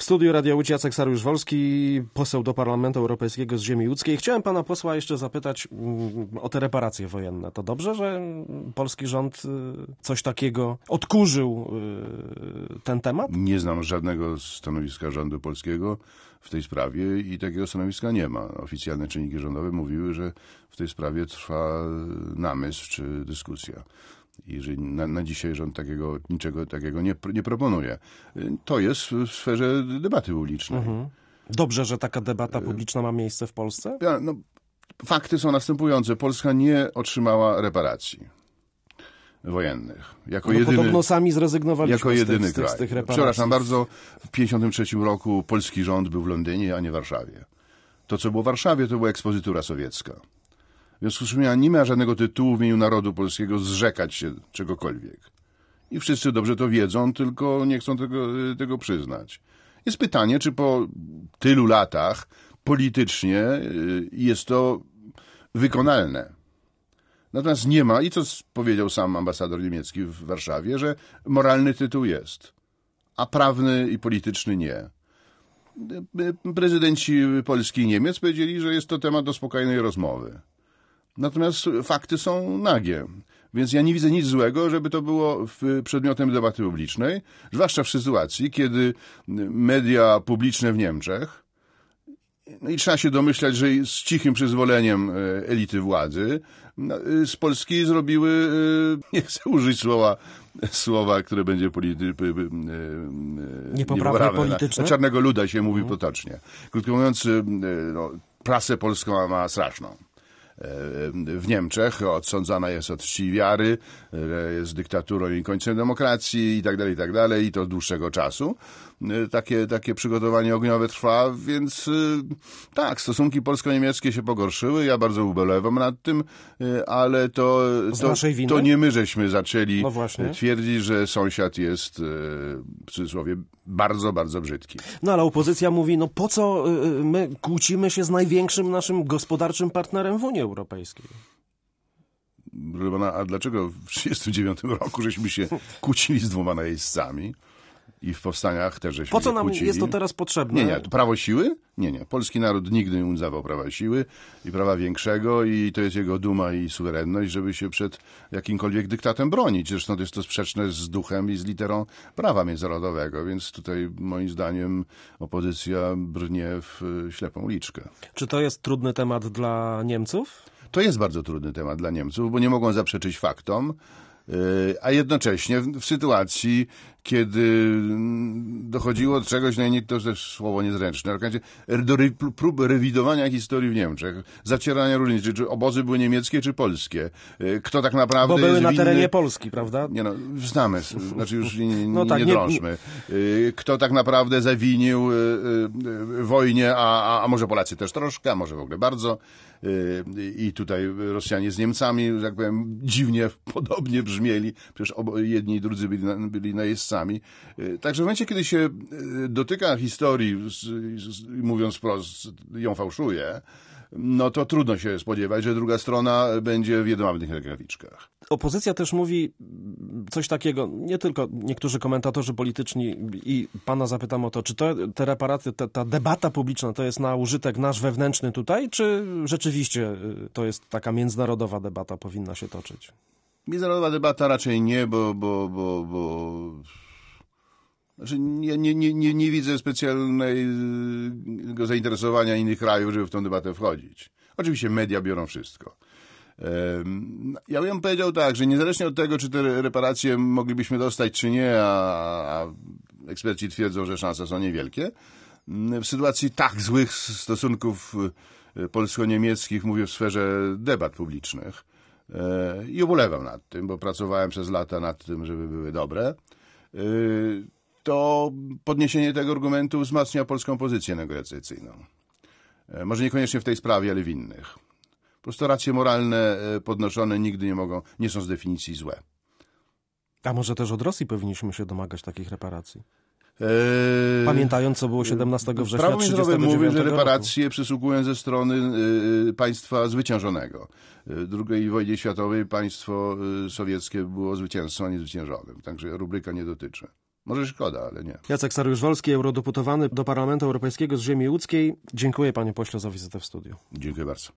studiu Radia Łódź Jacek Saryusz-Wolski, poseł do Parlamentu Europejskiego z ziemi łódzkiej. Chciałem pana posła jeszcze zapytać o te reparacje wojenne. To dobrze, że polski rząd coś takiego odkurzył ten temat? Nie znam żadnego stanowiska rządu polskiego w tej sprawie i takiego stanowiska nie ma. Oficjalne czynniki rządowe mówiły, że w tej sprawie trwa namysł czy dyskusja. I że na dzisiaj rząd niczego takiego nie proponuje. To jest w sferze debaty publicznej. Dobrze, że taka debata publiczna ma miejsce w Polsce? Fakty są następujące. Polska nie otrzymała reparacji wojennych. Podobno sami zrezygnowaliśmy z tych reparacji. Przepraszam bardzo, w 1953 roku polski rząd był w Londynie, a nie w Warszawie. To, co było w Warszawie, to była ekspozytura sowiecka. W związku z czym nie ma żadnego tytułu w imieniu narodu polskiego zrzekać się czegokolwiek. I wszyscy dobrze to wiedzą, tylko nie chcą tego przyznać. Jest pytanie, czy po tylu latach politycznie jest to wykonalne. Natomiast nie ma, i co powiedział sam ambasador niemiecki w Warszawie, że moralny tytuł jest, a prawny i polityczny nie. Prezydenci Polski i Niemiec powiedzieli, że jest to temat do spokojnej rozmowy. Natomiast fakty są nagie. Więc ja nie widzę nic złego, żeby to było przedmiotem debaty publicznej, zwłaszcza w sytuacji, kiedy media publiczne w Niemczech, i trzeba się domyślać, że z cichym przyzwoleniem elity władzy, z Polski zrobiły, nie chcę użyć słowa, które będzie niepoprawne polityczne. Na czarnego luda się mówi potocznie. Krótko mówiąc, prasę polską ma straszną. W Niemczech odsądzana jest od czci i wiary, jest dyktaturą i końcem demokracji i tak dalej, i to od dłuższego czasu. Takie przygotowanie ogniowe trwa, więc tak, stosunki polsko-niemieckie się pogorszyły, ja bardzo ubolewam nad tym, ale to nie my żeśmy zaczęli twierdzić, że sąsiad jest w cudzysłowie bardzo, bardzo brzydki. No ale opozycja mówi, po co my kłócimy się z największym naszym gospodarczym partnerem w Unii Europejskiej? A dlaczego w 1939 roku żeśmy się kłócili z dwoma najeźdźcami? I w powstaniach też żeśmy Po co się nam kłócili. jest to teraz potrzebne? Nie. Prawo siły? Nie. Polski naród nigdy nie uznawał prawa siły i prawa większego i to jest jego duma i suwerenność, żeby się przed jakimkolwiek dyktatem bronić. Zresztą to jest to sprzeczne z duchem i z literą prawa międzynarodowego, więc tutaj moim zdaniem opozycja brnie w ślepą uliczkę. Czy to jest trudny temat dla Niemców? To jest bardzo trudny temat dla Niemców, bo nie mogą zaprzeczyć faktom, a jednocześnie w sytuacji, kiedy dochodziło do czegoś, to też słowo niezręczne, do prób rewidowania historii w Niemczech, zacierania różnic, czy obozy były niemieckie, czy polskie. Kto tak naprawdę Bo były jest na winny... terenie Polski, prawda? Znamy, już nie drążmy. Kto tak naprawdę zawinił wojnie, a może Polacy też troszkę, a może w ogóle bardzo. I tutaj Rosjanie z Niemcami, że tak powiem, dziwnie podobnie brzmieli. Przecież jedni i drudzy byli najeźdźcami. Także w momencie, kiedy się dotyka historii, mówiąc wprost, ją fałszuje, to trudno się spodziewać, że druga strona będzie w jedwabnych rękawiczkach. Opozycja też mówi coś takiego, nie tylko niektórzy komentatorzy polityczni, i pana zapytam o to, czy te reparacje, ta debata publiczna to jest na użytek nasz wewnętrzny tutaj, czy rzeczywiście to jest taka międzynarodowa debata powinna się toczyć? Międzynarodowa debata raczej nie, bo znaczy nie widzę specjalnego zainteresowania innych krajów, żeby w tę debatę wchodzić. Oczywiście media biorą wszystko. Ja bym powiedział tak, że niezależnie od tego, czy te reparacje moglibyśmy dostać, czy nie, a eksperci twierdzą, że szanse są niewielkie, w sytuacji tak złych stosunków polsko-niemieckich, mówię w sferze debat publicznych, i ubolewam nad tym, bo pracowałem przez lata nad tym, żeby były dobre, to podniesienie tego argumentu wzmacnia polską pozycję negocjacyjną. Może niekoniecznie w tej sprawie, ale w innych. Po prostu racje moralne podnoszone nigdy nie są z definicji złe. A może też od Rosji powinniśmy się domagać takich reparacji? Pamiętając, co było 17 września 1939 roku. Mówi, że reparacje przysługują ze strony państwa zwyciężonego. W II wojnie światowej państwo sowieckie było zwycięzcą, a nie zwyciężonym. Także rubryka nie dotyczy. Może szkoda, ale nie. Jacek Saryusz-Wolski, eurodeputowany do Parlamentu Europejskiego z ziemi łódzkiej. Dziękuję panie pośle za wizytę w studiu. Dziękuję bardzo.